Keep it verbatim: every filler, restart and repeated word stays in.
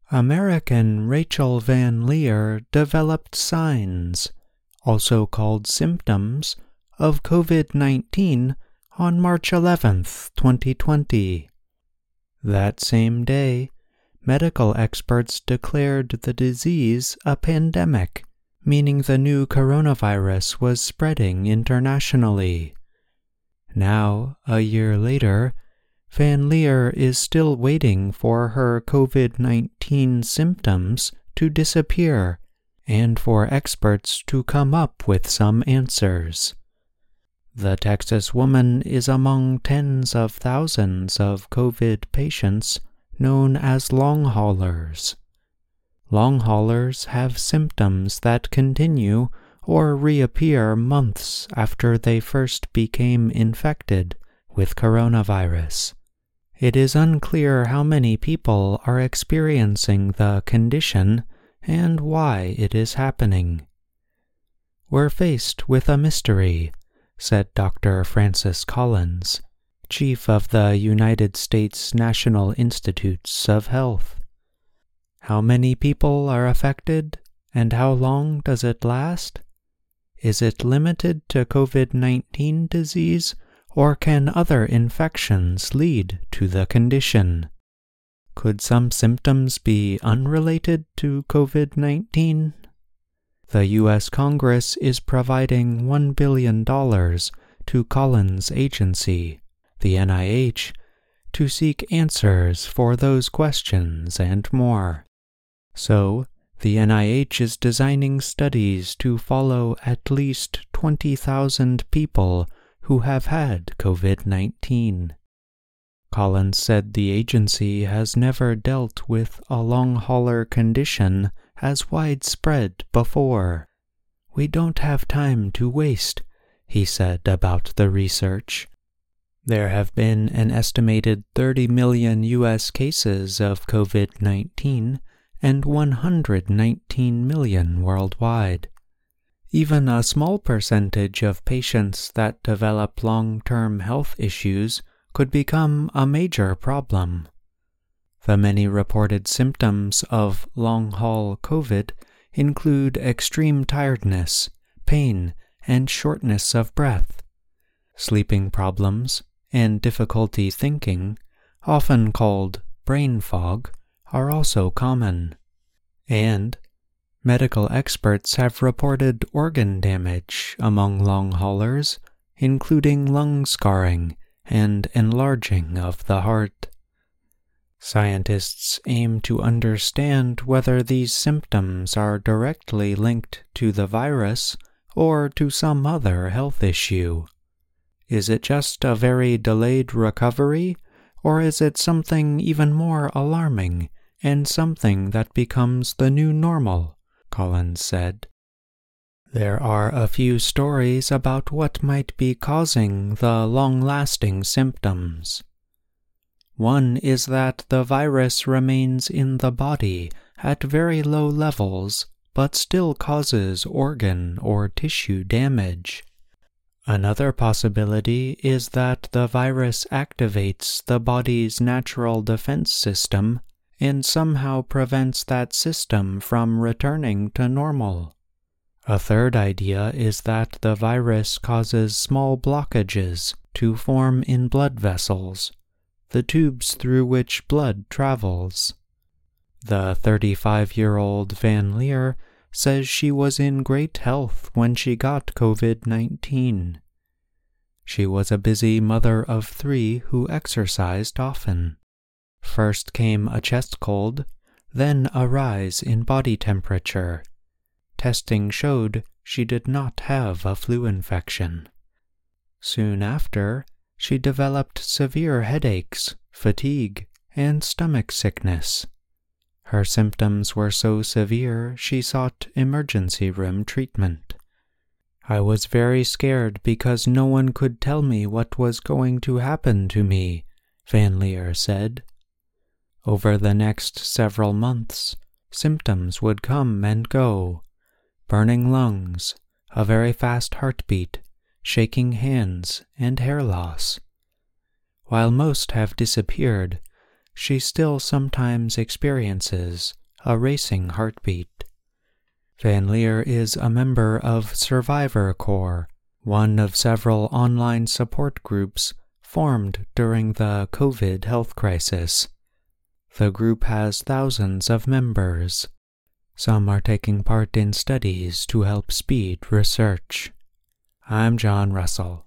American Rachel Van Leer developed signs, also called symptoms, of COVID nineteen on March eleventh, twenty twenty. That same day, medical experts declared the disease a pandemic, meaning the new coronavirus was spreading internationally. Now, a year later, Van Leer is still waiting for her COVID nineteen symptoms to disappear and for experts to come up with some answers. The Texas woman is among tens of thousands of COVID patients known as long haulers. Long haulers have symptoms that continue or reappear months after they first became infected with coronavirus. It is unclear how many people are experiencing the condition and why it is happening. "We're faced with a mystery," said Doctor Francis Collins, chief of the United States National Institutes of Health. "How many people are affected, and how long does it last? Is it limited to COVID nineteen disease, or can other infections lead to the condition? Could some symptoms be unrelated to COVID nineteen? The U S Congress is providing one billion dollars to Collins' agency, the N I H, to seek answers for those questions and more. So, the N I H is designing studies to follow at least twenty thousand people who have had COVID nineteen. Collins said the agency has never dealt with a long hauler condition as widespread before. "We don't have time to waste," he said about the research. There have been an estimated thirty million U S cases of COVID nineteen and one hundred nineteen million worldwide. Even a small percentage of patients that develop long-term health issues could become a major problem. The many reported symptoms of long-haul COVID include extreme tiredness, pain, and shortness of breath. Sleeping problems and difficulty thinking, often called brain fog, are also common. And medical experts have reported organ damage among long haulers, including lung scarring and enlarging of the heart. Scientists aim to understand whether these symptoms are directly linked to the virus or to some other health issue. Is it just a very delayed recovery, or is it something even more alarming and something that becomes the new normal? Collins said. There are a few stories about what might be causing the long-lasting symptoms. One is that the virus remains in the body at very low levels but still causes organ or tissue damage. Another possibility is that the virus activates the body's natural defense system and somehow prevents that system from returning to normal. A third idea is that the virus causes small blockages to form in blood vessels, the tubes through which blood travels. The thirty-five-year-old Van Leer says she was in great health when she got COVID nineteen. She was a busy mother of three who exercised often. First came a chest cold, then a rise in body temperature. Testing showed she did not have a flu infection. Soon after, she developed severe headaches, fatigue, and stomach sickness. Her symptoms were so severe she sought emergency room treatment. "I was very scared because no one could tell me what was going to happen to me," Van Leer said. Over the next several months, symptoms would come and go: burning lungs, a very fast heartbeat, shaking hands, and hair loss. While most have disappeared, she still sometimes experiences a racing heartbeat. Van Leer is a member of Survivor Corps, one of several online support groups formed during the COVID health crisis. The group has thousands of members. Some are taking part in studies to help speed research. I'm John Russell.